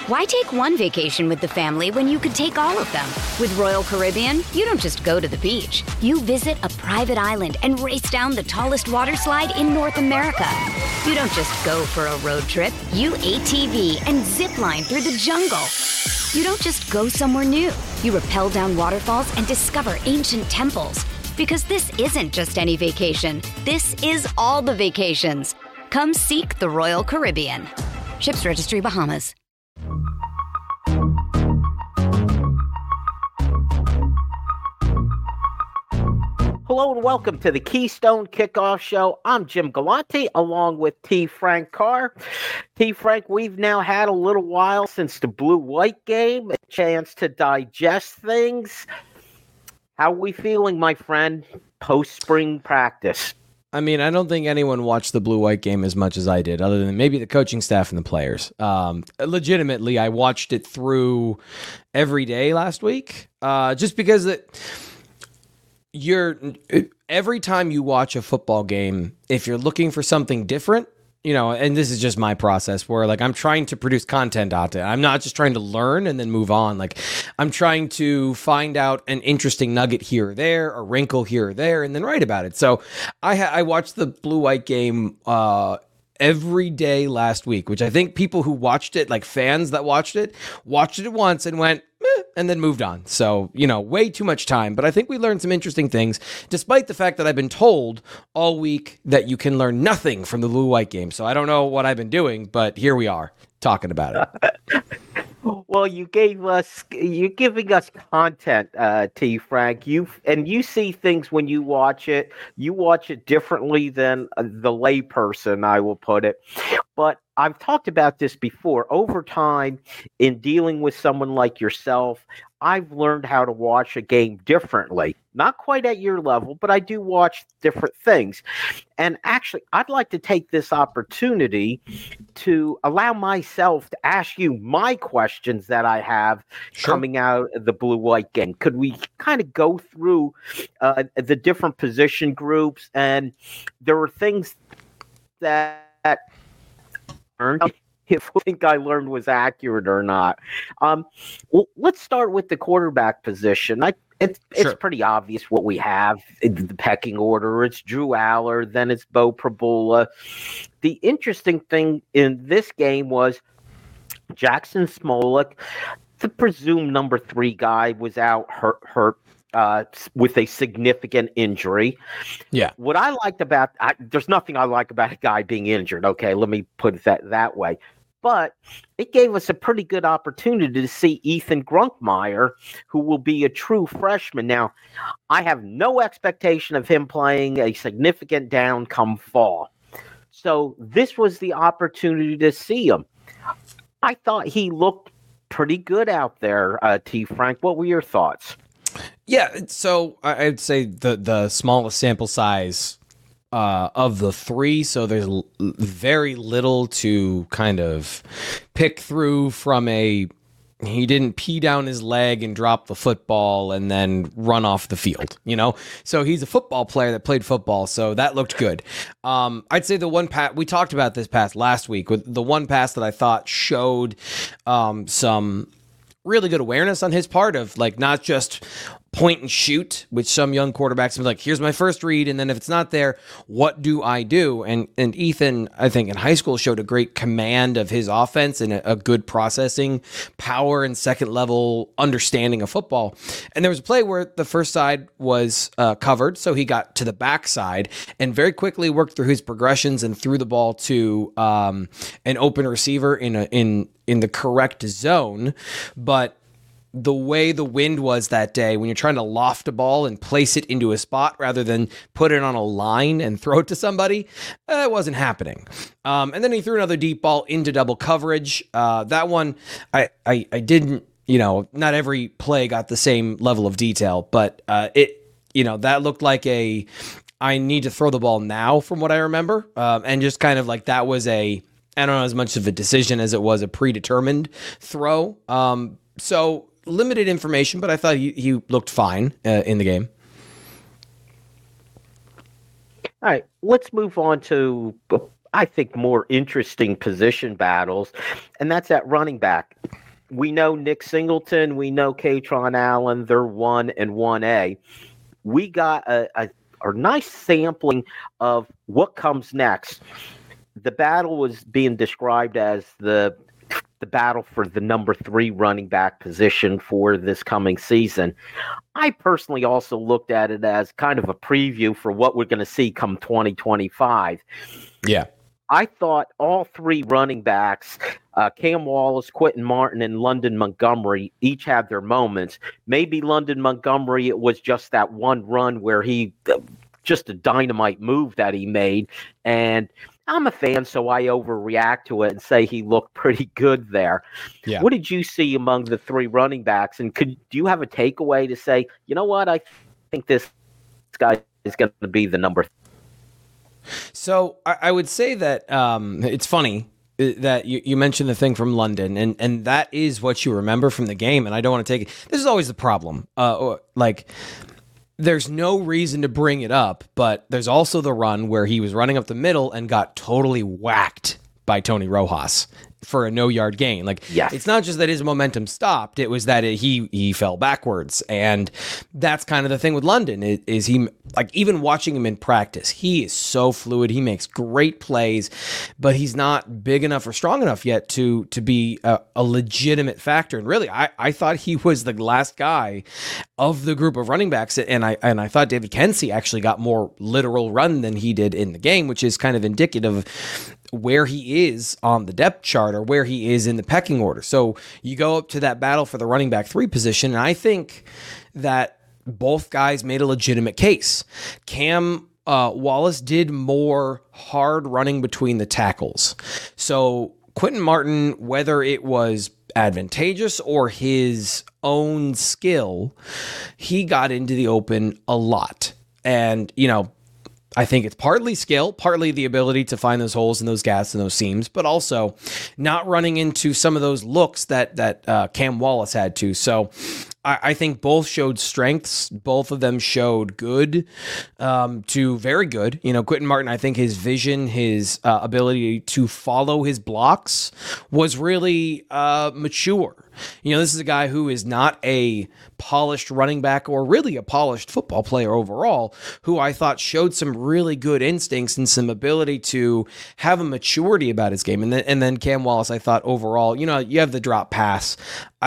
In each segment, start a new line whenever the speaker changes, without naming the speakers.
Why take one vacation with the family when you could take all of them? With Royal Caribbean, you don't just go to the beach. You visit a private island and race down the tallest water slide in North America. You don't just go for a road trip. You ATV and zip line through the jungle. You don't just go somewhere new. You rappel down waterfalls and discover ancient temples. Because this isn't just any vacation. This is all the vacations. Come seek the Royal Caribbean. Ships Registry, Bahamas.
Hello and welcome to the Keystone Kickoff Show. I'm Jim Galante along with T. Frank Carr. T. Frank, we've now had a little while since the blue-white game, a chance to digest things. How are we feeling, my friend, post-spring practice?
I mean, I don't think anyone watched the blue-white game as much as I did, other than maybe the coaching staff and the players. Legitimately, I watched it through every day last week, just because every time you watch a football game, if you're looking for something different, and this is just my process where I'm trying to produce content out there. I'm not just trying to learn and then move on. I'm trying to find out an interesting nugget here or there, a wrinkle here or there, and then write about it. So I watched the blue-white game every day last week, which I think people who watched it, like fans that watched it once and went, and then moved on. So, way too much time. But I think we learned some interesting things, despite the fact that I've been told all week that you can learn nothing from the blue-white game. So I don't know what I've been doing, but here we are talking about it.
Well, you're giving us content, T. Frank. You see things when you watch it. You watch it differently than the layperson, I will put it. But I've talked about this before. Over time, in dealing with someone like yourself, I've learned how to watch a game differently. Not quite at your level, but I do watch different things. And actually, I'd like to take this opportunity to allow myself to ask you my questions that I have coming out of the blue-white game. Could we kind of go through the different position groups? And there were things that if I think I learned was accurate or not. Well, let's start with the quarterback position. It's pretty obvious what we have in the pecking order. It's Drew Aller, then it's Beau Pribula. The interesting thing in this game was Jackson Smolik, the presumed number 3 guy, was out hurt with a significant injury.
Yeah.
What I liked about there's nothing I like about a guy being injured. Okay, let me put it that way. But it gave us a pretty good opportunity to see Ethan Grunkemeyer, who will be a true freshman. Now, I have no expectation of him playing a significant down come fall. So this was the opportunity to see him. I thought he looked pretty good out there, T. Frank. What were your thoughts?
Yeah, so I'd say the smallest sample size of the 3, so there's very little to kind of pick through from he didn't pee down his leg and drop the football and then run off the field, So he's a football player that played football, so that looked good. I'd say the one pass, we talked about this pass last week, with the one pass that I thought showed some really good awareness on his part of not just point and shoot, which some young quarterbacks are like, here's my first read, and then if it's not there, what do I do? And Ethan, I think in high school, showed a great command of his offense and a good processing power and second level understanding of football. And there was a play where the first side was covered, so he got to the backside and very quickly worked through his progressions and threw the ball to an open receiver in the correct zone. But the way the wind was that day, when you're trying to loft a ball and place it into a spot rather than put it on a line and throw it to somebody, it wasn't happening. And then he threw another deep ball into double coverage. That one, I didn't, not every play got the same level of detail, but that looked like I need to throw the ball now from what I remember. And just kind of that was I don't know, as much of a decision as it was a predetermined throw. So limited information, but I thought he looked fine in the game.
All right, let's move on to, I think, more interesting position battles, and that's at running back. we know Nick Singleton, we know Katron Allen, they're 1 and 1A. We got a nice sampling of what comes next. The battle was being described as the battle for the number 3 running back position for this coming season. I personally also looked at it as kind of a preview for what we're going to see come 2025.
Yeah.
I thought all 3 running backs, Cam Wallace, Quentin Martin, and London Montgomery, each had their moments. Maybe London Montgomery, it was just that one run where he just a dynamite move that he made. And I'm a fan, so I overreact to it and say he looked pretty good there.
Yeah.
What did you see among the 3 running backs? And do you have a takeaway to say, you know what, I think this guy is going to be the number?
So I would say that it's funny that you mentioned the thing from London, and that is what you remember from the game. And I don't want to take it. This is always the problem. There's no reason to bring it up, but there's also the run where he was running up the middle and got totally whacked by Tony Rojas for a no-yard gain.
Yes.
It's not just that his momentum stopped, it was that he fell backwards. And that's kind of the thing with London, is he, even watching him in practice, he is so fluid, he makes great plays, but he's not big enough or strong enough yet to be a legitimate factor. And really, I thought he was the last guy of the group of running backs, and I thought David Kensey actually got more literal run than he did in the game, which is kind of indicative of where he is on the depth chart or where he is in the pecking order. So you go up to that battle for the running back 3 position, and I think that both guys made a legitimate case. Cam Wallace did more hard running between the tackles. So Quentin Martin, whether it was advantageous or his own skill, he got into the open a lot. And, I think it's partly skill, partly the ability to find those holes and those gaps and those seams, but also not running into some of those looks that Cam Wallace had to. So I think both showed strengths. Both of them showed good to very good. Quentin Martin, I think his vision, his ability to follow his blocks was really mature. This is a guy who is not a polished running back or really a polished football player overall, who I thought showed some really good instincts and some ability to have a maturity about his game. And then Cam Wallace, I thought overall, you have the drop pass.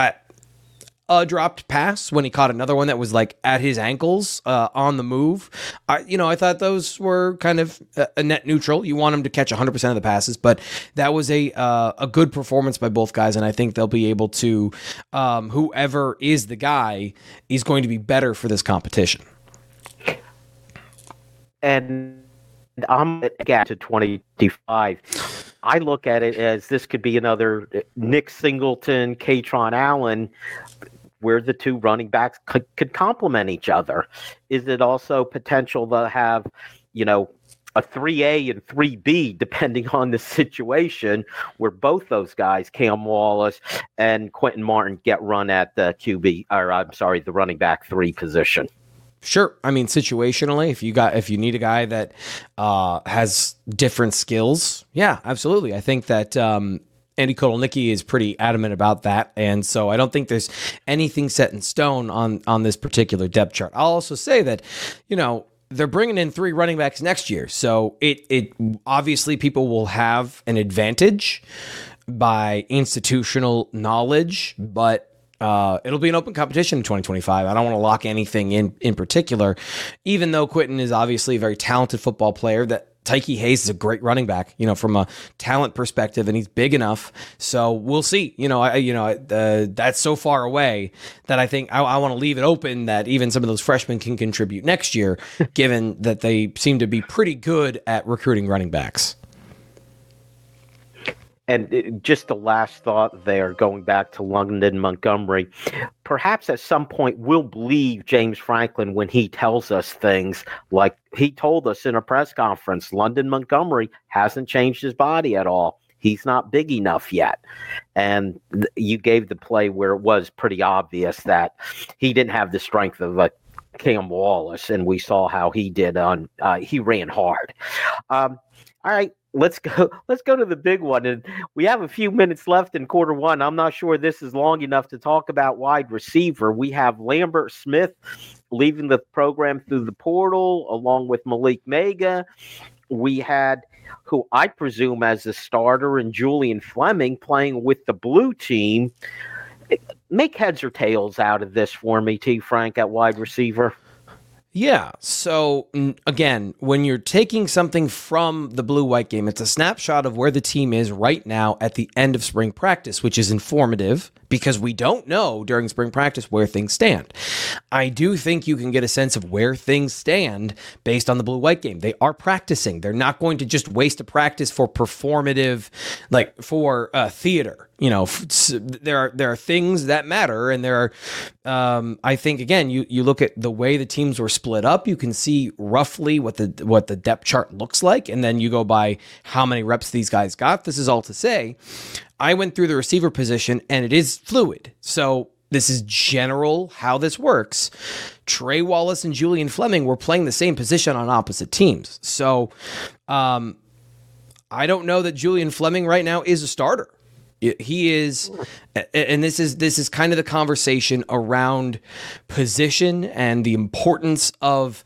A dropped pass when he caught another one that was at his ankles on the move. I thought those were kind of a net neutral. You want him to catch 100% of the passes, but that was a good performance by both guys, and I think they'll be able to, whoever is the guy is going to be better for this competition.
And I'm again to 2025. I look at it as this could be another Nick Singleton, Katron Allen, where the 2 running backs could complement each other. Is it also potential to have, a 3A and 3B, depending on the situation, where both those guys, Cam Wallace and Quentin Martin, get run at the the running back 3 position?
Sure. I mean, situationally, if you need a guy that has different skills, yeah, absolutely. I think that Andy Kotelnicki is pretty adamant about that, and so I don't think there's anything set in stone on this particular depth chart. I'll also say that, they're bringing in 3 running backs next year, so it obviously people will have an advantage by institutional knowledge, but it'll be an open competition in 2025. I don't want to lock anything in particular, even though Quentin is obviously a very talented football player. That Tyke Hayes is a great running back, from a talent perspective, and he's big enough. So we'll see. That's so far away that I think I want to leave it open that even some of those freshmen can contribute next year, given that they seem to be pretty good at recruiting running backs.
And just the last thought there, going back to London Montgomery, perhaps at some point we'll believe James Franklin when he tells us things like he told us in a press conference. London Montgomery hasn't changed his body at all. He's not big enough yet. And you gave the play where it was pretty obvious that he didn't have the strength of Cam Wallace, and we saw how he did he ran hard. All right. let's go. Let's go to the big one, and we have a few minutes left in quarter one. I'm not sure this is long enough to talk about wide receiver. We have Lambert Smith leaving the program through the portal, along with Malik Mega. We had, who I presume as a starter, and Julian Fleming playing with the blue team. Make heads or tails out of this for me, T. Frank, at wide receiver.
Yeah. So again, when you're taking something from the blue-white game, it's a snapshot of where the team is right now at the end of spring practice, which is informative because we don't know during spring practice where things stand. I do think you can get a sense of where things stand based on the blue-white game. They are practicing. They're not going to just waste a practice for performative, like for theater. You know, there are things that matter, and there are. I think again, you look at the way the teams were split up. You can see roughly what the depth chart looks like, and then you go by how many reps these guys got. This is all to say, I went through the receiver position, and it is fluid. So this is general how this works. Trey Wallace and Julian Fleming were playing the same position on opposite teams. So I don't know that Julian Fleming right now is a starter. He is, and this is kind of the conversation around position and the importance of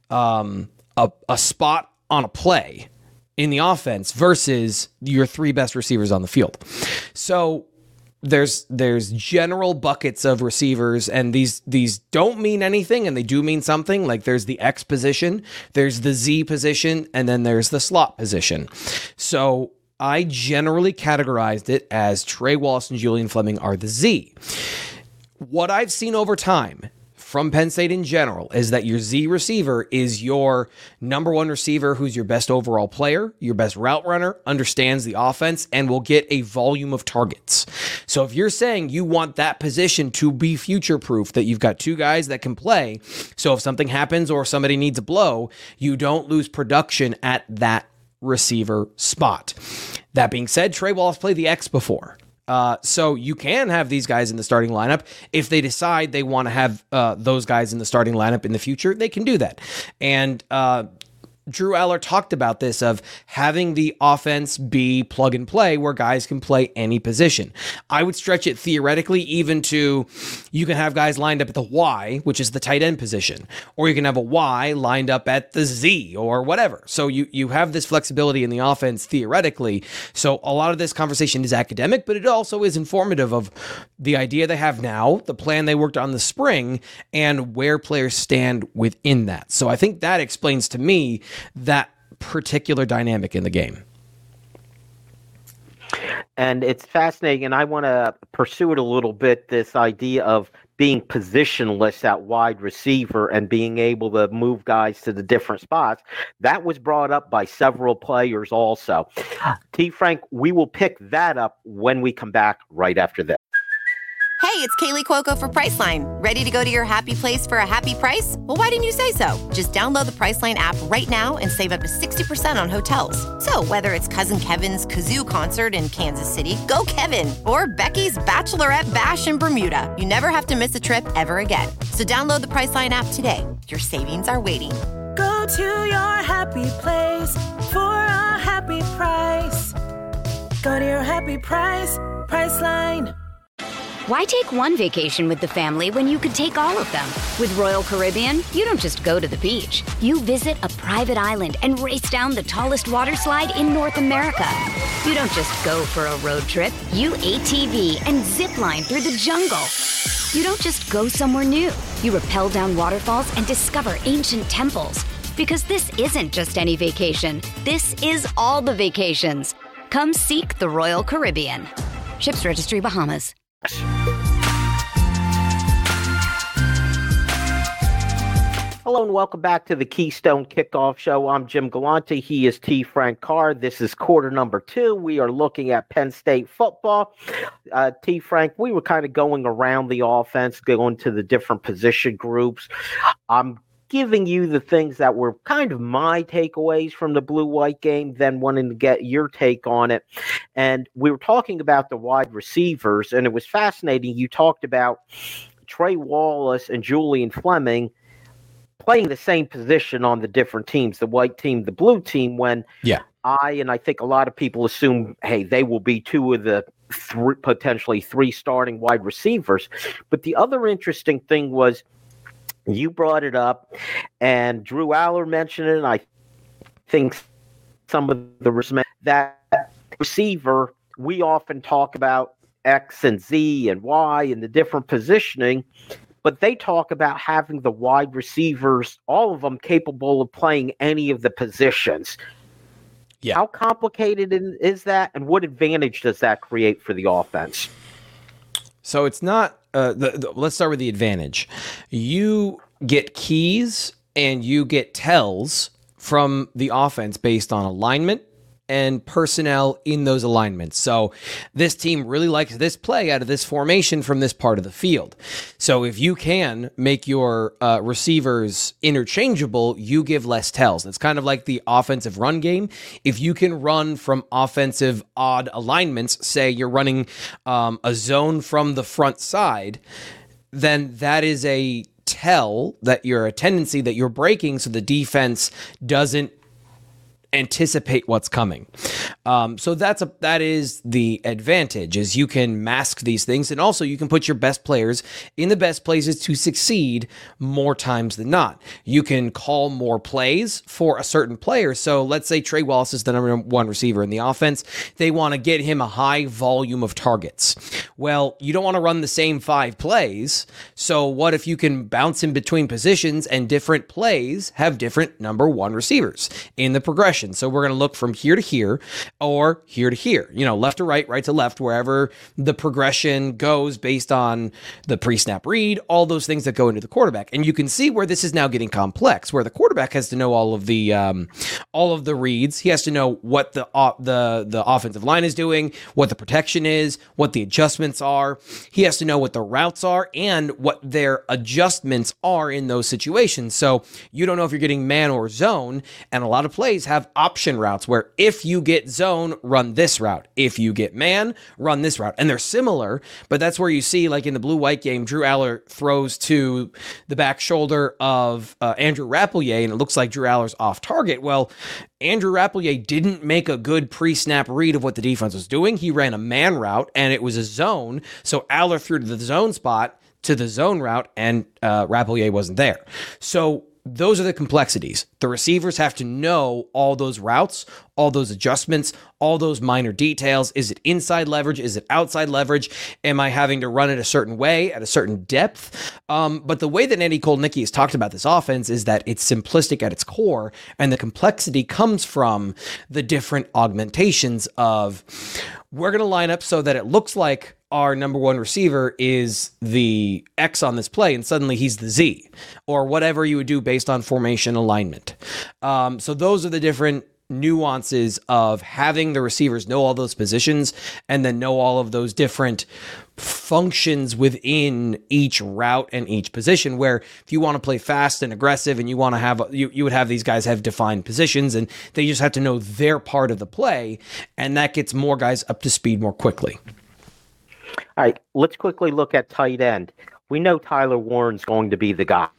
a spot on a play in the offense versus your three best receivers on the field. So there's general buckets of receivers, and these don't mean anything, and they do mean something. Like there's the X position, there's the Z position, and then there's the slot position. So I generally categorized it as Trey Wallace and Julian Fleming are the Z. What I've seen over time from Penn State in general is that your Z receiver is your number one receiver who's your best overall player, your best route runner, understands the offense, and will get a volume of targets. So if you're saying you want that position to be future-proof, that you've got two guys that can play, so if something happens or somebody needs a blow, you don't lose production at that receiver spot. That being said, Trey Wallace played the X before. So you can have these guys in the starting lineup. If they decide they want to have those guys in the starting lineup in the future, they can do that. And Drew Aller talked about this of having the offense be plug and play where guys can play any position. I would stretch it theoretically even to you can have guys lined up at the Y, which is the tight end position, or you can have a Y lined up at the Z or whatever. So you have this flexibility in the offense theoretically. So a lot of this conversation is academic, but it also is informative of the idea they have now, the plan they worked on the spring, and where players stand within that. So I think that explains to me that particular dynamic in the game.
And it's fascinating, and I want to pursue it a little bit, this idea of being positionless at wide receiver and being able to move guys to the different spots. That was brought up by several players also. T. Frank, we will pick that up when we come back right after this.
Hey, it's Kaylee Cuoco for Priceline. Ready to go to your happy place for a happy price? Well, why didn't you say so? Just download the Priceline app right now and save up to 60% on hotels. So whether it's Cousin Kevin's Kazoo Concert in Kansas City, go Kevin, or Becky's Bachelorette Bash in Bermuda, you never have to miss a trip ever again. So download the Priceline app today. Your savings are waiting.
Go to your happy place for a happy price. Go to your happy price, Priceline.
Why take one vacation with the family when you could take all of them? With Royal Caribbean, you don't just go to the beach. You visit a private island and race down the tallest water slide in North America. You don't just go for a road trip. You ATV and zip line through the jungle. You don't just go somewhere new. You rappel down waterfalls and discover ancient temples. Because this isn't just any vacation. This is all the vacations. Come seek the Royal Caribbean. Ships Registry, Bahamas.
Hello and welcome back to the Keystone Kickoff Show. I'm Jim Galante. He is T. Frank Carr. This is quarter number 2. We are looking at Penn State football. T. Frank, we were kind of going around the offense, going to the different position groups. I'm giving you the things that were kind of my takeaways from the blue-white game, then wanting to get your take on it. And we were talking about the wide receivers, and it was fascinating. You talked about Trey Wallace and Julian Fleming playing the same position on the different teams, the white team, the blue team, when and I think a lot of people assume, hey, they will be two of the potentially three starting wide receivers. But the other interesting thing was, you brought it up, and Drew Aller mentioned it, and I think some of the that receiver, we often talk about X and Z and Y and the different positioning, but they talk about having the wide receivers, all of them capable of playing any of the positions.
Yeah.
How complicated is that, and what advantage does that create for the offense?
So it's not, let's start with the advantage. You get keys and you get tells from the offense based on alignment and personnel in those alignments. So this team really likes this play out of this formation from this part of the field. So if you can make your receivers interchangeable, you give less tells. It's kind of like the offensive run game. If you can run from offensive odd alignments, say you're running a zone from the front side, then that is a tell that you're a tendency that you're breaking, so the defense doesn't anticipate what's coming. So that is the advantage, is you can mask these things, and also you can put your best players in the best places to succeed more times than not. You can call more plays for a certain player. So let's say Trey Wallace is the number one receiver in the offense. They want to get him a high volume of targets. Well, you don't want to run the same 5 plays. So what if you can bounce in between positions, and different plays have different number one receivers in the progression? So we're going to look from here to here, or here to here, left to right, right to left, wherever the progression goes based on the pre-snap read, all those things that go into the quarterback. And you can see where this is now getting complex, where the quarterback has to know all of the reads. He has to know what the offensive line is doing, what the protection is, what the adjustments are. He has to know what the routes are and what their adjustments are in those situations. So you don't know if you're getting man or zone, and a lot of plays have option routes where if you get zone, run this route. If you get man, run this route. And they're similar, but that's where you see, like in the blue-white game, Drew Aller throws to the back shoulder of Andrew Rappleyea, and it looks like Drew Aller's off target. Well, Andrew Rappleyea didn't make a good pre-snap read of what the defense was doing. He ran a man route, and it was a zone, so Aller threw to the zone spot, to the zone route, and Rappleyea wasn't there. So those are the complexities. The receivers have to know all those routes, all those adjustments, all those minor details. Is it inside leverage? Is it outside leverage? Am I having to run it a certain way at a certain depth? But the way that Andy Kotelnicki has talked about this offense is that it's simplistic at its core, and the complexity comes from the different augmentations of, we're going to line up so that it looks like our number one receiver is the X on this play, and suddenly he's the Z, or whatever you would do based on formation alignment. So those are the different nuances of having the receivers know all those positions, and then know all of those different functions within each route and each position, where if you want to play fast and aggressive and you want to have, you would have these guys have defined positions, and they just have to know their part of the play, and that gets more guys up to speed more quickly.
All right, let's quickly look at tight end. We know Tyler Warren's going to be the guy.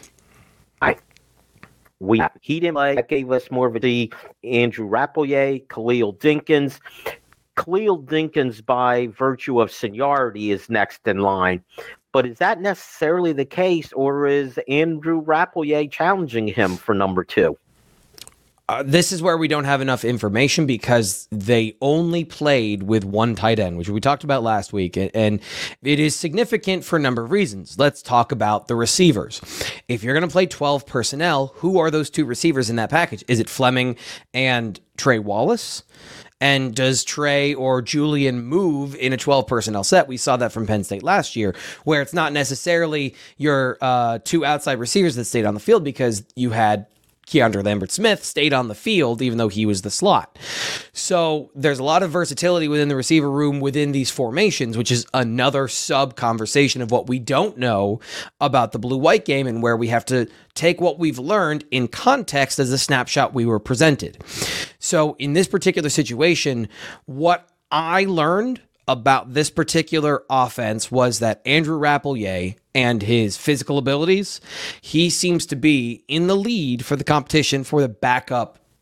He didn't play. That gave us more of a Andrew Rappleyea, Khalil Dinkins. Khalil Dinkins, by virtue of seniority, is next in line. But is that necessarily the case, or is Andrew Rappleyea challenging him for number 2?
This is where we don't have enough information, because they only played with one tight end, which we talked about last week, and it is significant for a number of reasons. Let's talk about the receivers. If you're going to play 12 personnel, who are those 2 receivers in that package? Is it Fleming and Trey Wallace? And does Trey or Julian move in a 12 personnel set? We saw that from Penn State last year, where it's not necessarily your 2 outside receivers that stayed on the field, because you had Keandre Lambert-Smith stayed on the field, even though he was the slot. So there's a lot of versatility within the receiver room within these formations, which is another sub-conversation of what we don't know about the blue-white game, and where we have to take what we've learned in context as a snapshot we were presented. So in this particular situation, what I learned about this particular offense was that Andrew Rappleyea and his physical abilities, he seems to be in the lead for the competition for the backup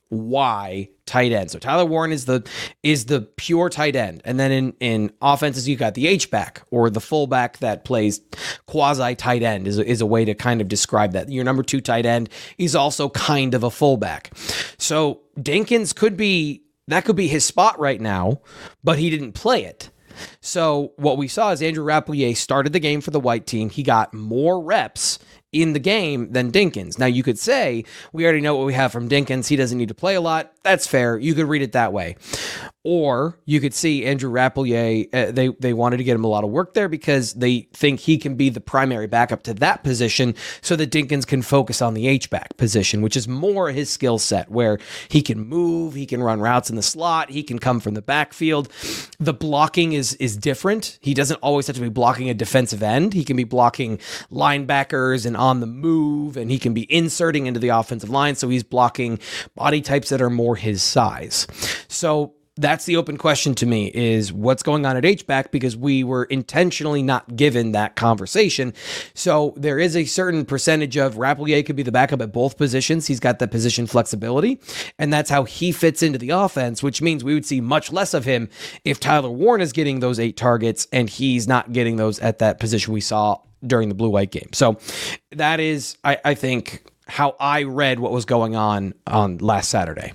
Y tight end. So Tyler Warren is the pure tight end. And then in offenses, you got the H-back or the fullback that plays quasi tight end is a way to kind of describe that. Your number 2 tight end is also kind of a fullback. So Dinkins could be his spot right now, but he didn't play it. So what we saw is Andrew Rappleyea started the game for the white team. He got more reps in the game than Dinkins. Now, you could say, we already know what we have from Dinkins. He doesn't need to play a lot. That's fair. You could read it that way. Or you could see Andrew Rappleyea, they wanted to get him a lot of work there because they think he can be the primary backup to that position so that Dinkins can focus on the H-back position, which is more his skill set, where he can move, he can run routes in the slot, he can come from the backfield. The blocking is different. He doesn't always have to be blocking a defensive end. He can be blocking linebackers and on the move, and he can be inserting into the offensive line, so he's blocking body types that are more his size. So that's the open question to me, is what's going on at H-back, because we were intentionally not given that conversation. So there is a certain percentage of Rappleyea could be the backup at both positions. He's got the position flexibility, and that's how he fits into the offense, which means we would see much less of him if Tyler Warren is getting those 8 targets and he's not getting those at that position we saw during the blue-white game. So that is, I think, how I read what was going on last Saturday.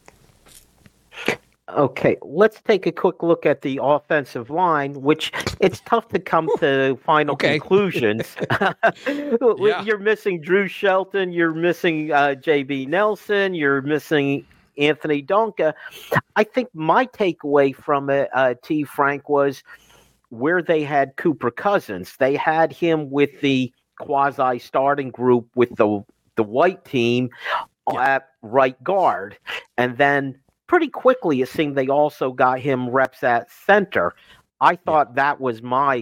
Okay, let's take a quick look at the offensive line, which it's tough to come to final conclusions.
Yeah.
You're missing Drew Shelton, you're missing JB Nelson, you're missing Anthony Donka. I think my takeaway from it, T. Frank, was where they had Cooper Cousins. They had him with the quasi-starting group with the white team at right guard, and then pretty quickly, it seemed they also got him reps at center. I thought that was my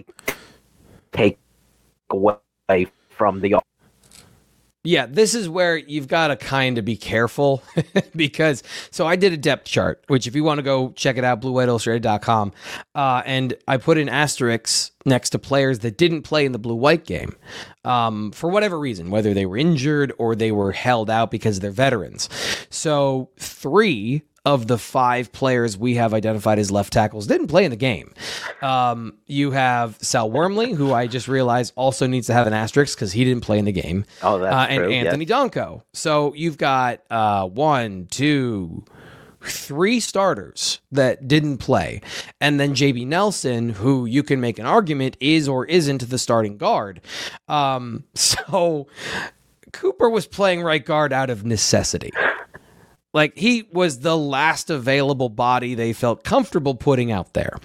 takeaway from the.
Yeah, this is where you've got to kind of be careful because, so I did a depth chart, which if you want to go check it out, bluewhiteillustrated.com, and I put in asterisks next to players that didn't play in the blue-white game for whatever reason, whether they were injured or they were held out because they're veterans. So 3 of the 5 players we have identified as left tackles didn't play in the game. You have Sal Wormley, who I just realized also needs to have an asterisk because he didn't play in the game.
Oh, that's
and
true.
Anthony Donko. So you've got 1, 2, 3 starters that didn't play. And then JB Nelson, who you can make an argument is or isn't the starting guard. So Cooper was playing right guard out of necessity. Like, he was the last available body they felt comfortable putting out there.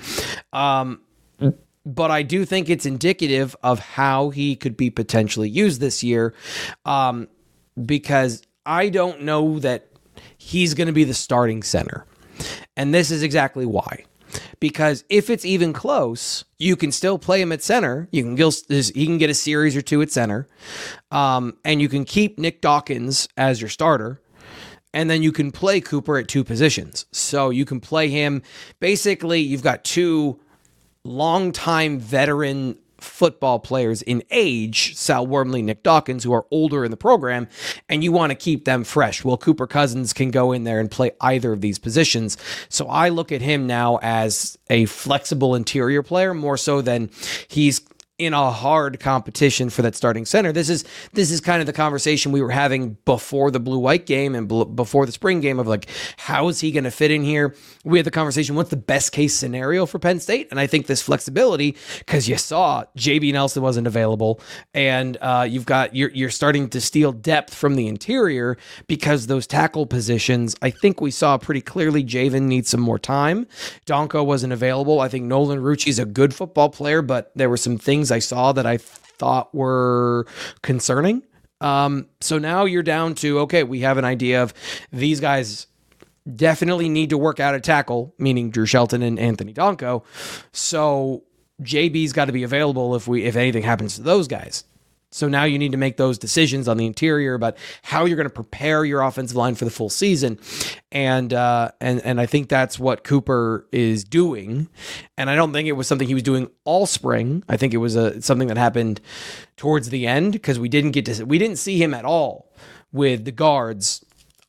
But I do think it's indicative of how he could be potentially used this year, because I don't know that he's going to be the starting center. And this is exactly why. Because if it's even close, you can still play him at center. He can get a series or 2 at center. And you can keep Nick Dawkins as your starter. And then you can play Cooper at 2 positions. So you can play him. Basically, you've got 2 longtime veteran football players in age, Sal Wormley, Nick Dawkins, who are older in the program, and you want to keep them fresh. Well, Cooper Cousins can go in there and play either of these positions. So I look at him now as a flexible interior player more so than he's in a hard competition for that starting center. This is kind of the conversation we were having before the blue-white game and before the spring game of like, how is he going to fit in here? We had the conversation, what's the best case scenario for Penn State? And I think this flexibility, because you saw JB Nelson wasn't available, and you're starting to steal depth from the interior because those tackle positions, I think we saw pretty clearly Javen needs some more time. Donko wasn't available. I think Nolan Rucci's a good football player, but there were some things I saw that I thought were concerning. So now you're down to, okay, we have an idea of these guys definitely need to work out a tackle, meaning Drew Shelton and Anthony Donko. So JB's got to be available if anything happens to those guys. So now you need to make those decisions on the interior about how you're going to prepare your offensive line for the full season. And I think that's what Cooper is doing. And I don't think it was something he was doing all spring. I think it was something that happened towards the end because we didn't see him at all with the guards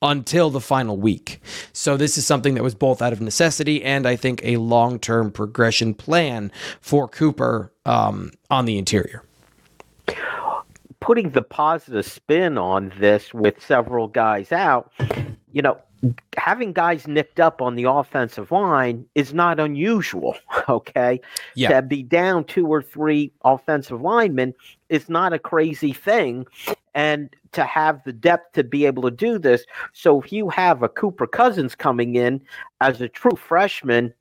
until the final week. So this is something that was both out of necessity and I think a long-term progression plan for Cooper on the interior.
Putting the positive spin on this with several guys out, having guys nicked up on the offensive line is not unusual, okay?
Yeah.
To be down 2 or 3 offensive linemen is not a crazy thing, and to have the depth to be able to do this. So if you have a Cooper Cousins coming in as a true freshman,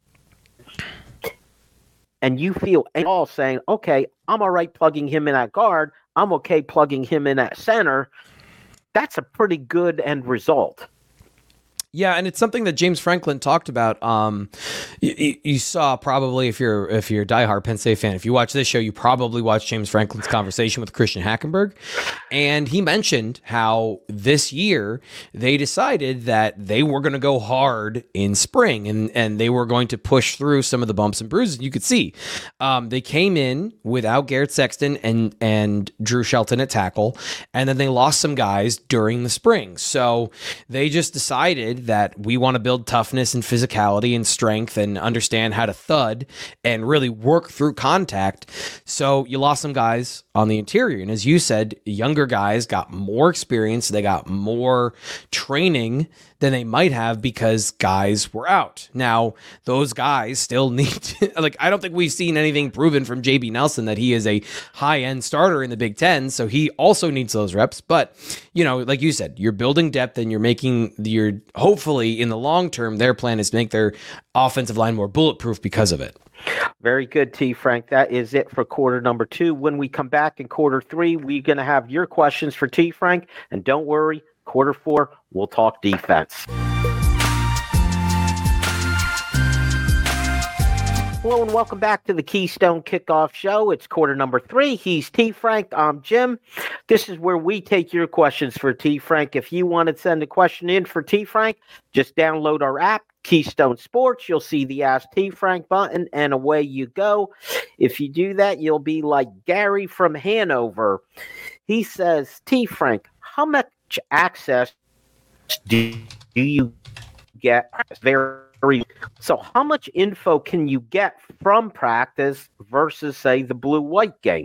and you feel all saying, okay, I'm all right plugging him in at guard, I'm okay plugging him in at center, that's a pretty good end result.
Yeah, and it's something that James Franklin talked about. You saw probably if you're a diehard Penn State fan, if you watch this show, you probably watched James Franklin's conversation with Christian Hackenberg, and he mentioned how this year they decided that they were going to go hard in spring, and they were going to push through some of the bumps and bruises. You could see they came in without Garrett Sexton and Drew Shelton at tackle, and then they lost some guys during the spring. So they just decided that we want to build toughness and physicality and strength and understand how to thud and really work through contact. So you lost some guys on the interior. And as you said, younger guys got more experience. They got more training than they might have because guys were out. Now, those guys still need to, I don't think we've seen anything proven from JB Nelson that he is a high-end starter in the Big Ten, so he also needs those reps. But, like you said, you're building depth and you're hopefully in the long term, their plan is to make their offensive line more bulletproof because of it.
Very good, T. Frank. That is it for quarter number 2. When we come back in quarter 3, we're going to have your questions for T. Frank. And don't worry, quarter 4, we'll talk defense. Hello and welcome back to the Keystone Kickoff Show. It's quarter number 3. He's T. Frank. I'm Jim. This is where we take your questions for T. Frank. If you want to send a question in for T. Frank, just download our app, Keystone Sports. You'll see the Ask T. Frank button, and away you go. If you do that, you'll be like Gary from Hanover. He says, T. Frank, how much access do you get? So how much info can you get from practice versus, say, the blue-white game?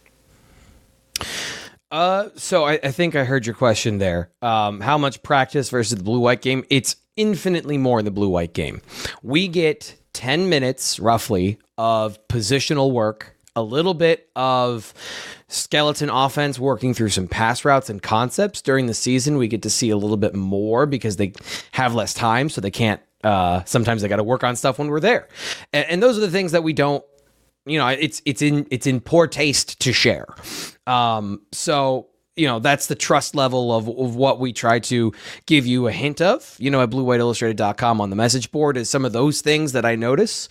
So I think I heard your question there. How much practice versus the blue-white game? It's infinitely more in the blue-white game. We get 10 minutes, roughly, of positional work, a little bit of skeleton offense working through some pass routes and concepts. During the season, we get to see a little bit more because they have less time, so they can't sometimes they got to work on stuff when we're there. And those are the things that we don't, it's in poor taste to share. So, that's the trust level of what we try to give you a hint of, at bluewhiteillustrated.com on the message board is some of those things that I notice.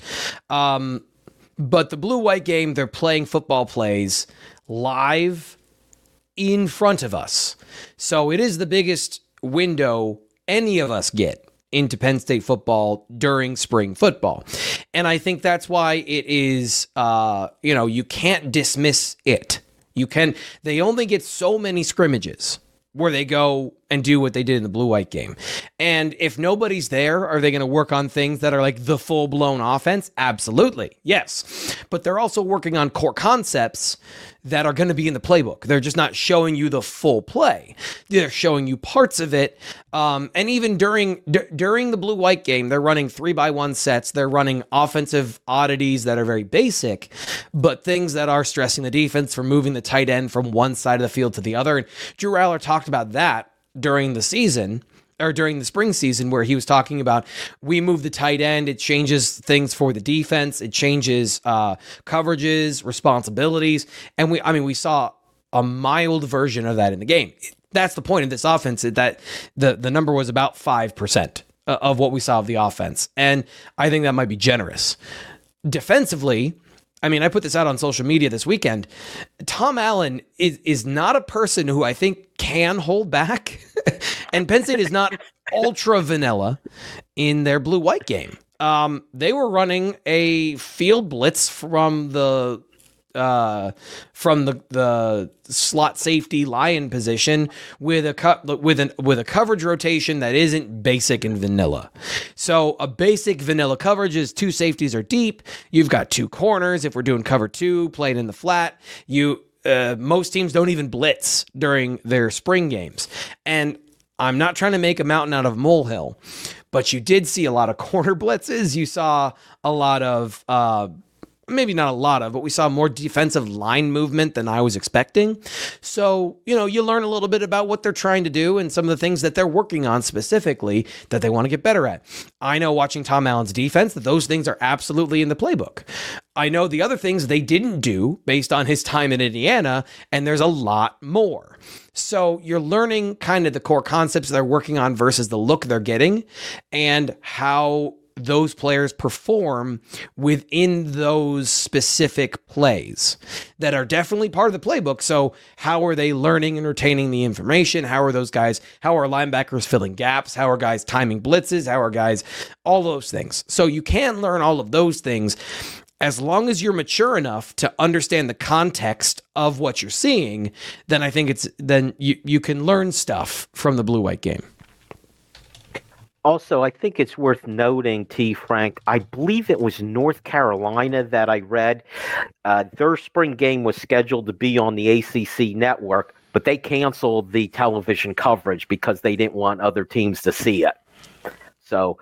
But the blue-white game, they're playing football plays live in front of us. So it is the biggest window any of us get into Penn State football during spring football. And I think that's why it is, you can't dismiss it. They only get so many scrimmages where they go and do what they did in the blue-white game. And if nobody's there, are they going to work on things that are like the full-blown offense? Absolutely, yes. But they're also working on core concepts that are going to be in the playbook. They're just not showing you the full play. They're showing you parts of it. And even during the blue-white game, they're running 3x1 sets. They're running offensive oddities that are very basic, but things that are stressing the defense for moving the tight end from one side of the field to the other. And Drew Rattler talked about that during the season, or during the spring season, where he was talking about, we move the tight end, it changes things for the defense, it changes coverages, responsibilities, and we saw a mild version of that in the game. That's the point of this offense, that the number was about 5% of what we saw of the offense, and I think that might be generous. Defensively, I put this out on social media this weekend. Tom Allen is not a person who I think can hold back. And Penn State is not ultra vanilla in their blue-white game. They were running a field blitz from the from the slot safety lion position with a coverage rotation that isn't basic and vanilla. So a basic vanilla coverage is 2 safeties are deep. You've got 2 corners. If we're doing cover 2, playing in the flat, most teams don't even blitz during their spring games. And I'm not trying to make a mountain out of a molehill, but you did see a lot of corner blitzes. You saw a lot of, maybe not a lot of, but we saw more defensive line movement than I was expecting. So, you learn a little bit about what they're trying to do and some of the things that they're working on specifically that they want to get better at. I know watching Tom Allen's defense that those things are absolutely in the playbook. I know the other things they didn't do based on his time in Indiana, and there's a lot more. So you're learning kind of the core concepts they're working on versus the look they're getting and how those players perform within those specific plays that are definitely part of the playbook. So how are they learning and retaining the information? How are linebackers filling gaps? How are guys timing blitzes? How are guys, all those things. So you can learn all of those things as long as you're mature enough to understand the context of what you're seeing. Then I think you can learn stuff from the blue-white game.
Also, I think it's worth noting, T. Frank, I believe it was North Carolina that I read. Their spring game was scheduled to be on the ACC network, but they canceled the television coverage because they didn't want other teams to see it. So,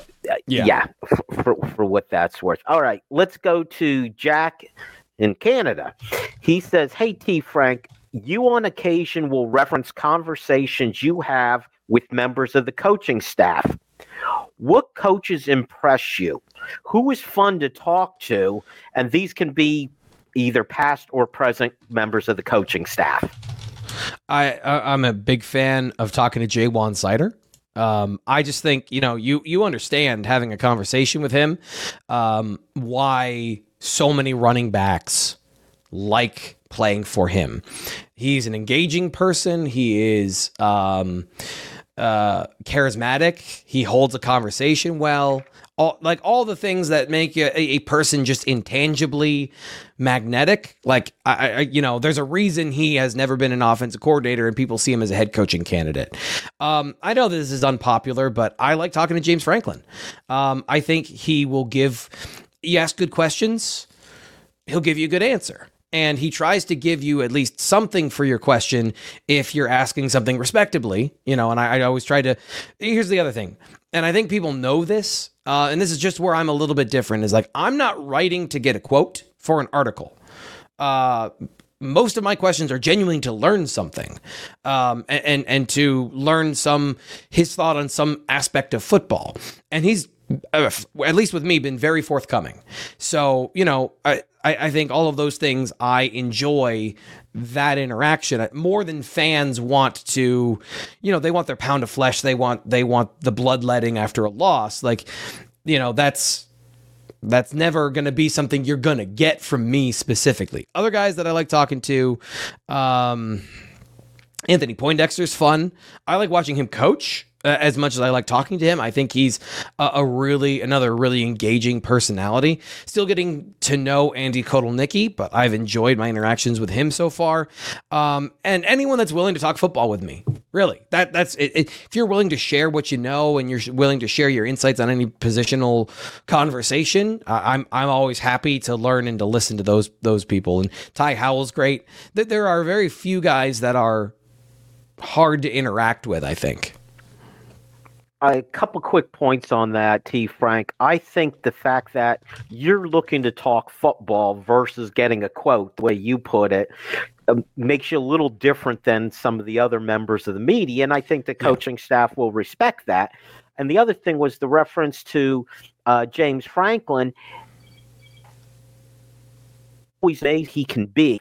for what that's worth. All right, let's go to Jack in Canada. He says, "Hey, T. Frank, you on occasion will reference conversations you have with members of the coaching staff. What coaches impress you? Who is fun to talk to?" And these can be either past or present members of the coaching staff.
I'm a big fan of talking to Jay Wan-Sider. I just think, you understand having a conversation with him, why so many running backs like playing for him. He's an engaging person. He is charismatic. He holds a conversation well. All the things that make a person just intangibly magnetic. There's a reason he has never been an offensive coordinator and people see him as a head coaching candidate. I know this is unpopular, but I like talking to James Franklin. I think you ask good questions, he'll give you a good answer. And he tries to give you at least something for your question if you're asking something respectably, and I always try to, here's the other thing. And I think people know this, and this is just where I'm a little bit different, is I'm not writing to get a quote for an article. Most of my questions are genuinely to learn something, and to learn his thought on some aspect of football. And he's, at least with me, been very forthcoming. So, I think all of those things, I enjoy that interaction more than fans want to, they want their pound of flesh. They want the bloodletting after a loss. That's never going to be something you're going to get from me specifically. Other guys that I like talking to, Anthony Poindexter's fun. I like watching him coach. As much as I like talking to him, I think he's another really engaging personality. Still getting to know Andy Kotelnicki, but I've enjoyed my interactions with him so far. And anyone that's willing to talk football with me, really, that's it. If you're willing to share what you know and you're willing to share your insights on any positional conversation, I'm always happy to learn and to listen to those people. And Ty Howell's great. There are very few guys that are hard to interact with, I think.
A couple quick points on that, T. Frank. I think the fact that you're looking to talk football versus getting a quote, the way you put it, makes you a little different than some of the other members of the media, and I think the coaching staff will respect that. And the other thing was the reference to James Franklin. Always made he can be.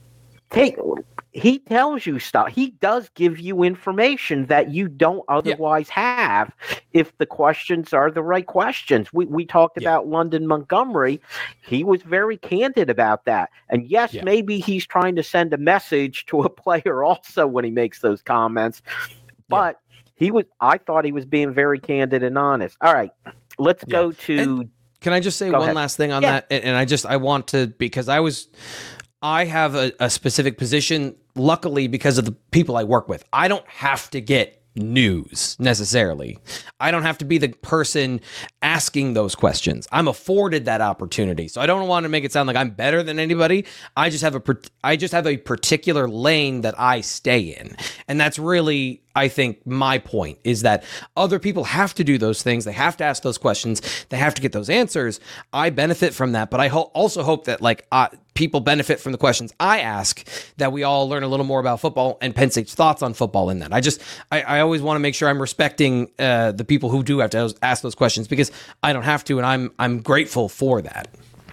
He tells you stuff. He does give you information that you don't otherwise have if the questions are the right questions. We talked about London Montgomery. He was very candid about that. And yes, maybe he's trying to send a message to a player also when he makes those comments. But I thought he was being very candid and honest. All right, let's go to...
Can I just say one last thing on that? And I want to, because I was I have a specific position, luckily, because of the people I work with. I don't have to get news necessarily. I don't have to be the person asking those questions. I'm afforded that opportunity. So I don't want to make it sound like I'm better than anybody. I just have a particular lane that I stay in. And that's really, I think, my point is that other people have to do those things. They have to ask those questions. They have to get those answers. I benefit from that, but I also hope that people benefit from the questions I ask, that we all learn a little more about football and Penn State's thoughts on football in that. I always want to make sure I'm respecting the people who do have to ask those questions, because I don't have to, and I'm grateful for that.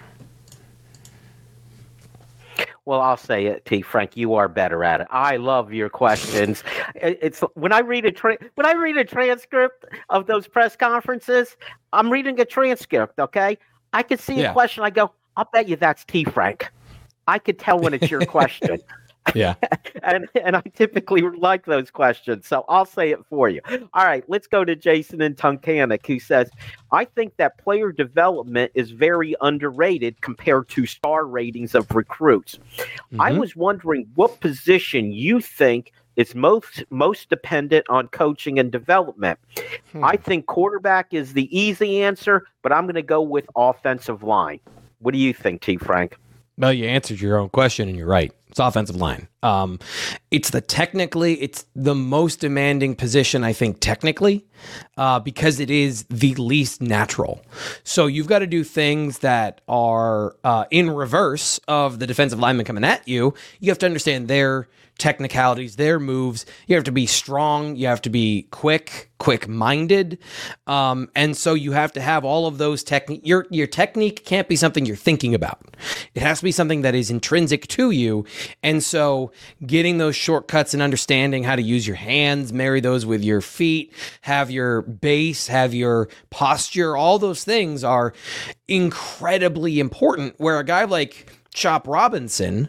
Well, I'll say it, T. Frank. You are better at it. I love your questions. It's when I read a transcript of those press conferences. I'm reading a transcript. Okay, I can see a question. I go, I'll bet you that's T. Frank. I could tell when it's your question.
Yeah.
and I typically like those questions, so I'll say it for you. All right, let's go to Jason in Tunkhannock, who says, I think that player development is very underrated compared to star ratings of recruits. Mm-hmm. I was wondering what position you think is most dependent on coaching and development. I think quarterback is the easy answer, but I'm going to go with offensive line. What do you think, T. Frank?
Well, you answered your own question, and you're right. It's offensive line. It's the most demanding position, I think, technically, because it is the least natural. So you've got to do things that are in reverse of the defensive lineman coming at you. You have to understand their technicalities, their moves. You have to be strong. You have to be quick-minded. And so you have to have all of those technique. Your technique can't be something you're thinking about. It has to be something that is intrinsic to you. And so getting those shortcuts and understanding how to use your hands, marry those with your feet, have your base, have your posture, all those things are incredibly important, where a guy like Chop Robinson,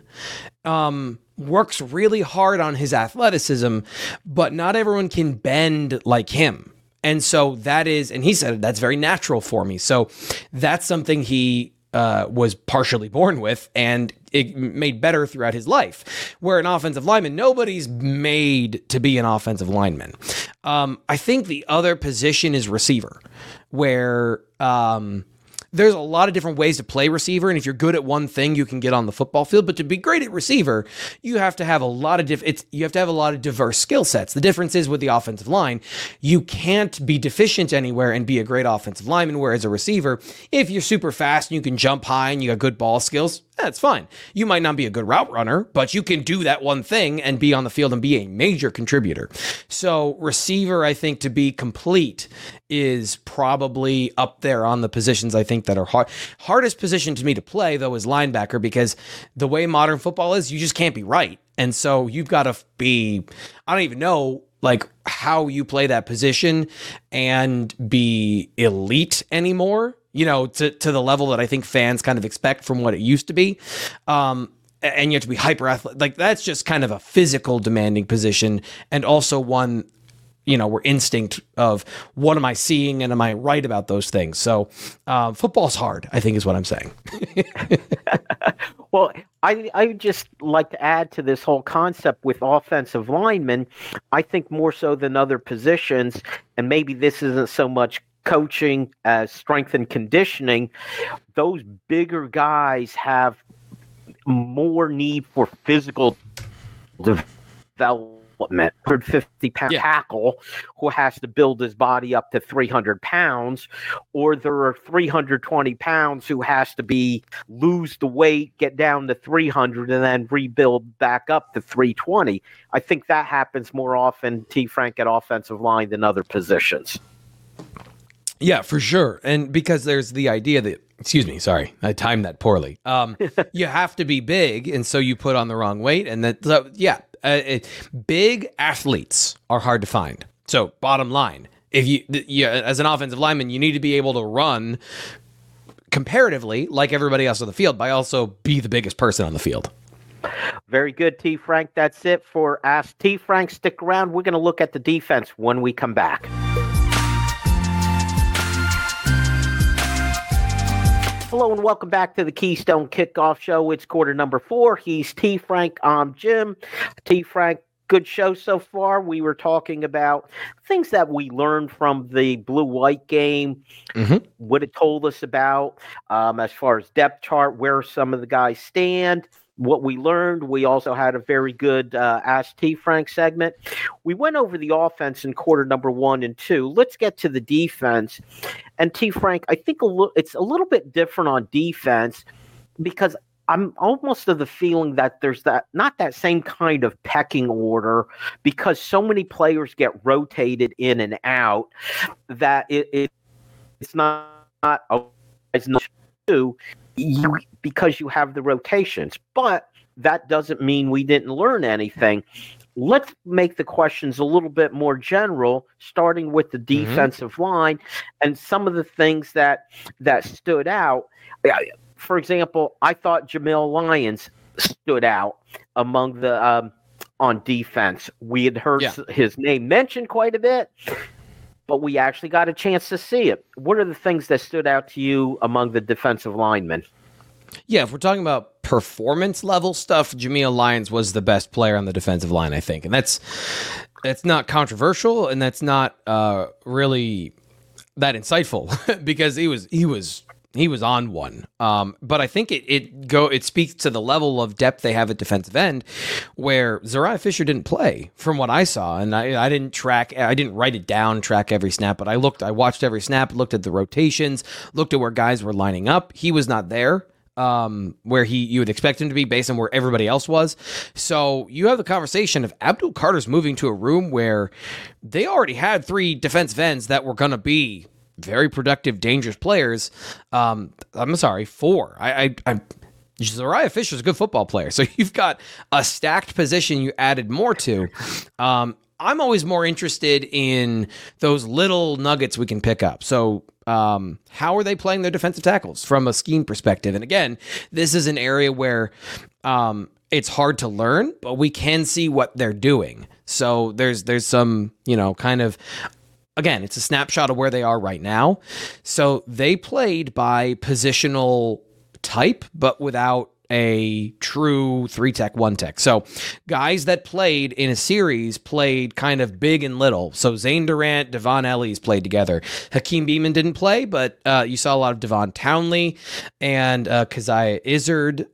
works really hard on his athleticism, but not everyone can bend like him. And so and he said, that's very natural for me. So that's something he was partially born with, and it made better throughout his life. Where an offensive lineman, nobody's made to be an offensive lineman. I think the other position is receiver, where there's a lot of different ways to play receiver, and if you're good at one thing, you can get on the football field. But to be great at receiver, you have to have a lot of diverse skill sets. The difference is with the offensive line, you can't be deficient anywhere and be a great offensive lineman. Whereas a receiver, if you're super fast and you can jump high and you got good ball skills, that's fine. You might not be a good route runner, but you can do that one thing and be on the field and be a major contributor. So receiver, I think, to be complete is probably up there on the positions I think that are hard. Hardest position to me to play, though, is linebacker, because the way modern football is, you just can't be right. And so you've got to be, I don't even know how you play that position and be elite anymore, to the level that I think fans kind of expect from what it used to be. And you have to be hyper athletic. That's just kind of a physical demanding position, and also one, we're instinct of what am I seeing and am I right about those things? So football's hard, I think, is what I'm saying.
Well, I just like to add to this whole concept with offensive linemen. I think more so than other positions, and maybe this isn't so much coaching as strength and conditioning, those bigger guys have more need for physical development. 150-pound tackle who has to build his body up to 300 pounds, or there are 320 pounds who has to lose the weight, get down to 300, and then rebuild back up to 320. I think that happens more often, T. Frank, at offensive line than other positions.
Yeah, for sure. And because there's the idea that, I timed that poorly. You have to be big, and so you put on the wrong weight, and big athletes are hard to find. So bottom line, if you as an offensive lineman, you need to be able to run comparatively like everybody else on the field, but also be the biggest person on the field.
Very good, T. Frank. That's it for Ask T. Frank. Stick around. We're going to look at the defense when we come back. Hello and welcome back to the Keystone Kickoff Show. It's quarter number 4. He's T. Frank. I'm Jim. T. Frank, good show so far. We were talking about things that we learned from the blue-white game, what it told us about as far as depth chart, where some of the guys stand, what we learned. We also had a very good Ask T. Frank segment. We went over the offense in quarter number 1 and 2. Let's get to the defense. And T. Frank, I think it's a little bit different on defense because I'm almost of the feeling that there's not that same kind of pecking order because so many players get rotated in and out that it's not as much to because you have the rotations. But that doesn't mean we didn't learn anything. Let's make the questions a little bit more general, starting with the defensive line and some of the things that stood out. For example, I thought Jamil Lyons stood out among the on defense. We had heard his name mentioned quite a bit, but we actually got a chance to see it. What are the things that stood out to you among the defensive linemen?
Yeah, if we're talking about performance level stuff, Jamil Lyons was the best player on the defensive line, I think. And that's not controversial, and that's not really that insightful because he was on one. But I think it speaks to the level of depth they have at defensive end where Zariah Fisher didn't play from what I saw. And I didn't write it down, track every snap, but I watched every snap, looked at the rotations, looked at where guys were lining up. He was not there. Where you would expect him to be based on where everybody else was. So you have the conversation of Abdul Carter's moving to a room where they already had 3 defensive ends that were going to be very productive, dangerous players. I'm sorry, 4. Zariah Fisher's a good football player. So you've got a stacked position you added more to. I'm always more interested in those little nuggets we can pick up. So how are they playing their defensive tackles from a scheme perspective? And again, this is an area where it's hard to learn, but we can see what they're doing. So there's some, kind of, again, it's a snapshot of where they are right now. So they played by positional type, but without a true 3-tech, 1-tech. So guys that played in a series played kind of big and little. So Zane Durant, Devon Ellis played together. Hakeem Beamon didn't play, but you saw a lot of Devon Townley and Keziah Izzard.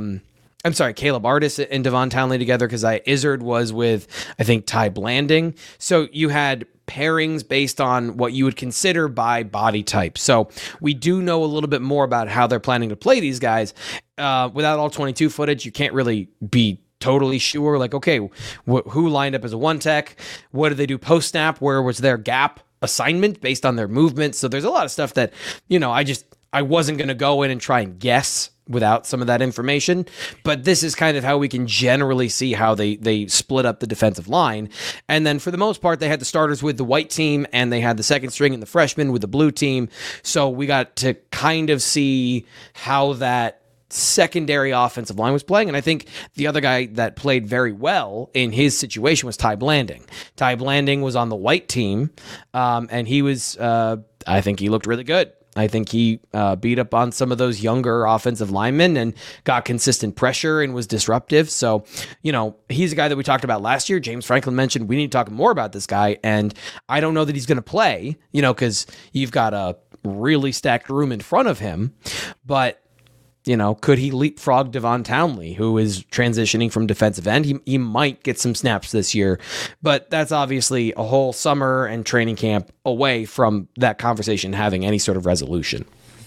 Caleb Artis and Devon Townley together. Keziah Izzard was with, I think, Ty Blanding. So you had pairings based on what you would consider by body type. So we do know a little bit more about how they're planning to play these guys. Without all 22 footage, you can't really be totally sure. Like, okay, who lined up as a 1-tech? What did they do post-snap? Where was their gap assignment based on their movement? So there's a lot of stuff that, I wasn't going to go in and try and guess without some of that information, but this is kind of how we can generally see how they split up the defensive line. And then for the most part, they had the starters with the white team and they had the second string and the freshmen with the blue team. So we got to kind of see how that secondary offensive line was playing. And I think the other guy that played very well in his situation was Ty Blanding. Ty Blanding was on the white team, and he was, I think he looked really good. I think he beat up on some of those younger offensive linemen and got consistent pressure and was disruptive. So, he's a guy that we talked about last year. James Franklin mentioned we need to talk more about this guy. And I don't know that he's going to play, because you've got a really stacked room in front of him. But could he leapfrog Devon Townley, who is transitioning from defensive end? He might get some snaps this year, but that's obviously a whole summer and training camp away from that conversation having any sort of resolution.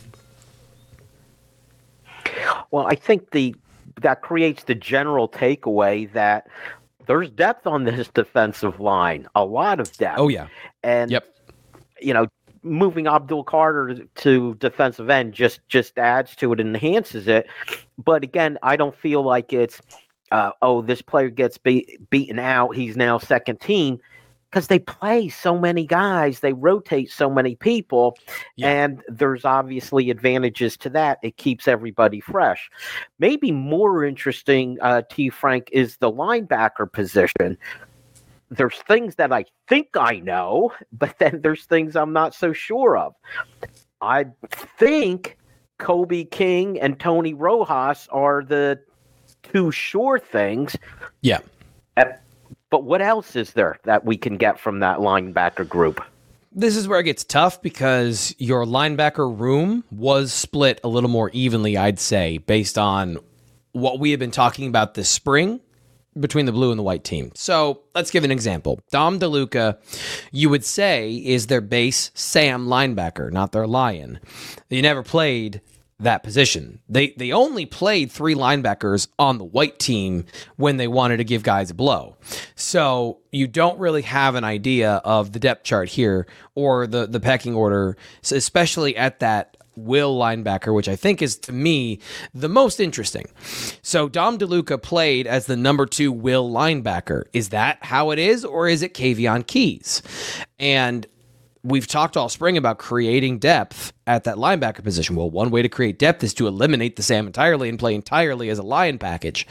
Well, I think that creates the general takeaway that there's depth on this defensive line, a lot of depth.
Oh, yeah.
And, moving Abdul Carter to defensive end just adds to it and enhances it. But again, I don't feel like it's, this player gets beaten out, he's now second team, because they play so many guys, they rotate so many people, and there's obviously advantages to that. It keeps everybody fresh. Maybe more interesting, T. Frank, is the linebacker position. There's things that I think I know, but then there's things I'm not so sure of. I think Kobe King and Tony Rojas are the two sure things.
Yeah.
But what else is there that we can get from that linebacker group?
This is where it gets tough because your linebacker room was split a little more evenly, I'd say, based on what we have been talking about this spring between the blue and the white team. So let's give an example. Dom DeLuca, you would say, is their base Sam linebacker, not their lion. They never played that position. They only played 3 linebackers on the white team when they wanted to give guys a blow. So you don't really have an idea of the depth chart here or the pecking order, especially at that will linebacker, which I think is, to me, the most interesting. So Dom DeLuca played as the number 2 will linebacker. Is that how it is, or is it Kavion Keys? And we've talked all spring about creating depth at that linebacker position. Well, one way to create depth is to eliminate the Sam entirely and play entirely as a lion package,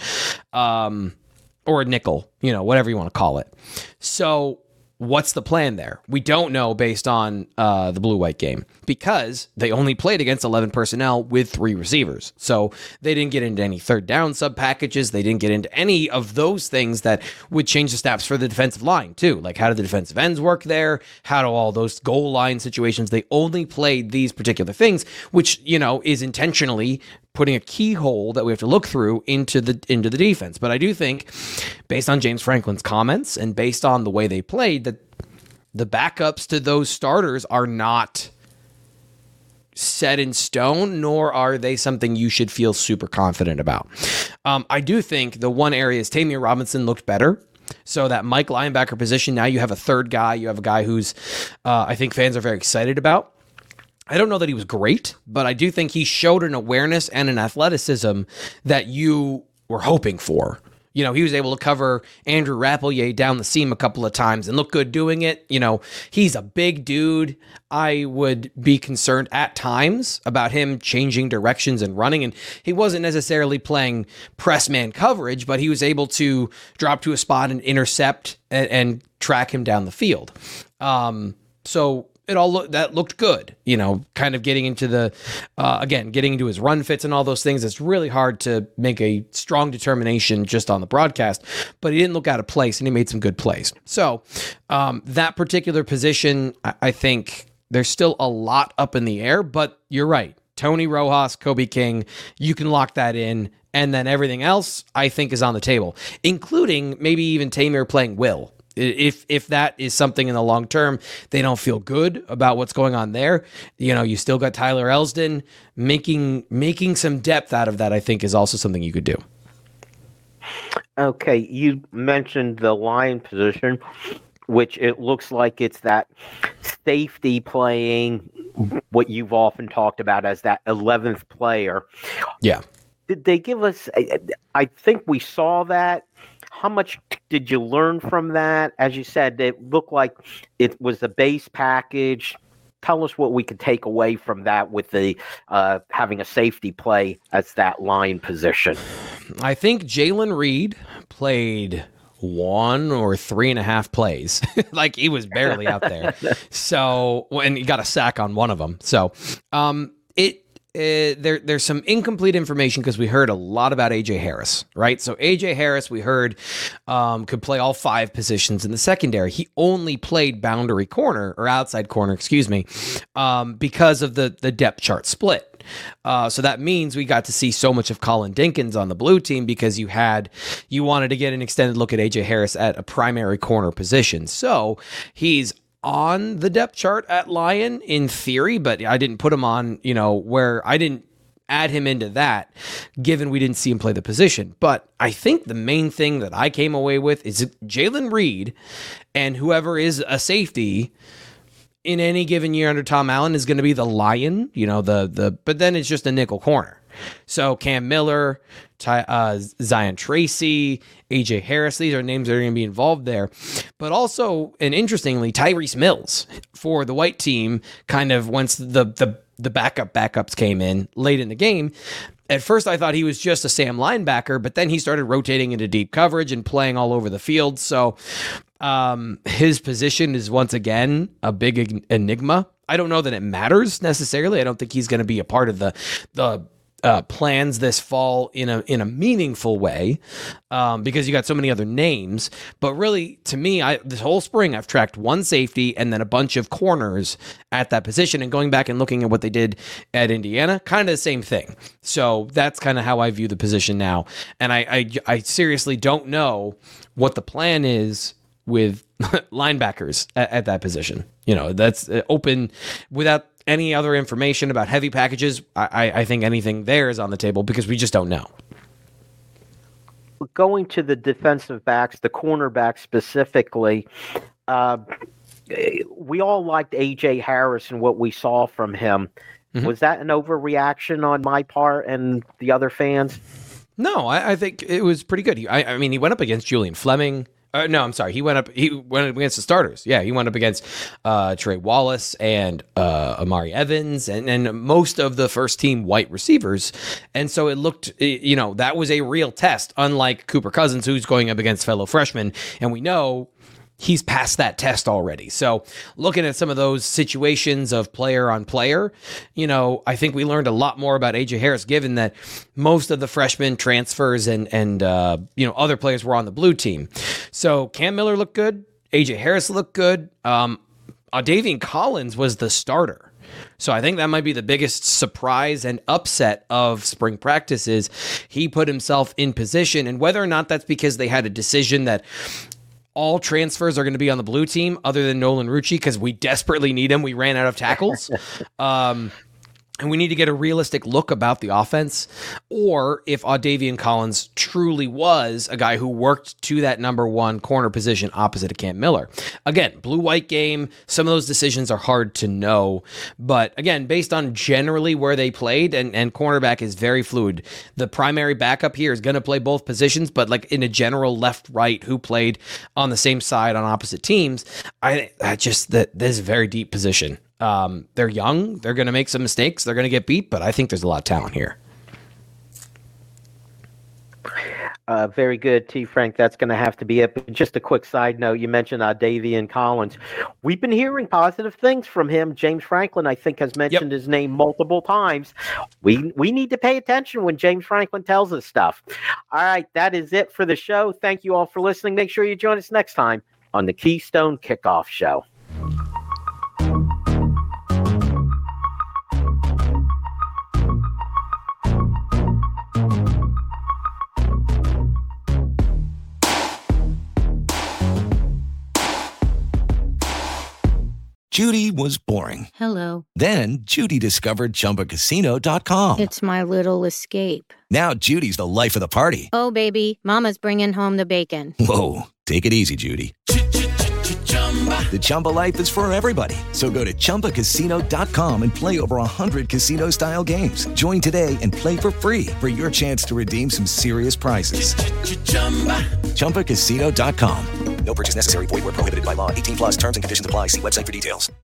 or a nickel, whatever you want to call it. So what's the plan there? We don't know based on the blue-white game because they only played against 11 personnel with 3 receivers. So they didn't get into any third down sub packages. They didn't get into any of those things that would change the snaps for the defensive line too. Like, how do the defensive ends work there? How do all those goal line situations? They only played these particular things, which, is intentionally putting a keyhole that we have to look through into the defense. But I do think, based on James Franklin's comments and based on the way they played, that the backups to those starters are not set in stone, nor are they something you should feel super confident about. I do think the one area is Tamir Robinson looked better. So that Mike linebacker position, now you have a third guy. You have a guy who's I think fans are very excited about. I don't know that he was great, but I do think he showed an awareness and an athleticism that you were hoping for. He was able to cover Andrew Rappelier down the seam a couple of times and look good doing it. He's a big dude. I would be concerned at times about him changing directions and running. And he wasn't necessarily playing press man coverage, but he was able to drop to a spot and intercept and track him down the field. So it all that looked good, kind of getting into getting into his run fits and all those things. It's really hard to make a strong determination just on the broadcast, but he didn't look out of place and he made some good plays. So that particular position, I think there's still a lot up in the air, but you're right. Tony Rojas, Kobe King, you can lock that in. And then everything else I think is on the table, including maybe even Tamir playing Will. If that is something in the long term, they don't feel good about what's going on there. You still got Tyler Elsdon making some depth out of that. I think is also something you could do.
Okay, you mentioned the line position, which it looks like it's that safety playing what you've often talked about as that 11th player.
Yeah.
Did they give us? I think we saw that. How much did you learn from that? As you said, it looked like it was the base package. Tell us what we could take away from that with the having a safety play as that line position.
I think Jalen Reed played 1 or 3.5 plays. Like, he was barely out there. So, and he got a sack on one of them. So, there's some incomplete information because we heard a lot about AJ Harris, right? So AJ Harris, we heard, could play all 5 positions in the secondary. He only played boundary corner or outside corner, because of the depth chart split. So that means we got to see so much of Colin Dinkins on the blue team because you wanted to get an extended look at AJ Harris at a primary corner position. So he's on the depth chart at Lion in theory, but I didn't put him on, where I didn't add him into that, given we didn't see him play the position. But I think the main thing that I came away with is Jalen Reed and whoever is a safety in any given year under Tom Allen is going to be the Lion, but then it's just a nickel corner. So Cam Miller, Zion Tracy, AJ Harris, these are names that are going to be involved there. But also, and interestingly, Tyrese Mills for the white team, kind of once the backups came in late in the game. At first, I thought he was just a Sam linebacker, but then he started rotating into deep coverage and playing all over the field. So His position is once again a big enigma. I don't know that it matters necessarily. I don't think he's going to be a part of the plans this fall in a meaningful way, because you got so many other names. But really, to me, this whole spring I've tracked one safety and then a bunch of corners at that position, and going back and looking at what they did at Indiana, kind of the same thing. So that's kind of how I view the position now. And I seriously don't know what the plan is with linebackers at that position. That's open without any other information about heavy packages. I think anything there is on the table because we just don't know.
Going to the defensive backs, the cornerbacks specifically, we all liked A.J. Harris and what we saw from him. Mm-hmm. Was that an overreaction on my part and the other fans?
No, I think it was pretty good. I mean, he went up against Julian Fleming. No, I'm sorry. He went up against the starters. Yeah, he went up against Trey Wallace and Amari Evans and most of the first team white receivers. And so it looked, that was a real test, unlike Cooper Cousins, who's going up against fellow freshmen. And we know he's passed that test already. So looking at some of those situations of player on player, I think we learned a lot more about A.J. Harris, given that most of the freshman transfers and other players were on the blue team. So Cam Miller looked good. A.J. Harris looked good. Davian Collins was the starter. So I think that might be the biggest surprise and upset of spring practice is he put himself in position. And whether or not that's because they had a decision that all transfers are going to be on the blue team other than Nolan Rucci because we desperately need him. We ran out of tackles. And we need to get a realistic look about the offense, or if Davian Collins truly was a guy who worked to that number one corner position opposite of Cam Miller. Again, blue-white game, some of those decisions are hard to know, but again, based on generally where they played, and cornerback is very fluid. The primary backup here is going to play both positions, but like in a general left-right who played on the same side on opposite teams, this is a very deep position. They're young. They're going to make some mistakes. They're going to get beat, but I think there's a lot of talent here.
Very good, T. Frank. That's going to have to be it. But just a quick side note, you mentioned Davian Collins. We've been hearing positive things from him. James Franklin, I think, has mentioned his name multiple times. We need to pay attention when James Franklin tells us stuff. All right, that is it for the show. Thank you all for listening. Make sure you join us next time on the Keystone Kickoff Show.
Judy was boring.
Hello.
Then Judy discovered ChumbaCasino.com.
It's my little escape.
Now Judy's the life of the party.
Oh, baby, mama's bringing home the bacon.
Whoa, take it easy, Judy. The Chumba life is for everybody. So go to ChumbaCasino.com and play over 100 casino-style games. Join today and play for free for your chance to redeem some serious prizes. ChumbaCasino.com. No purchase necessary. Void where prohibited by law. 18+ terms and conditions apply. See website for details.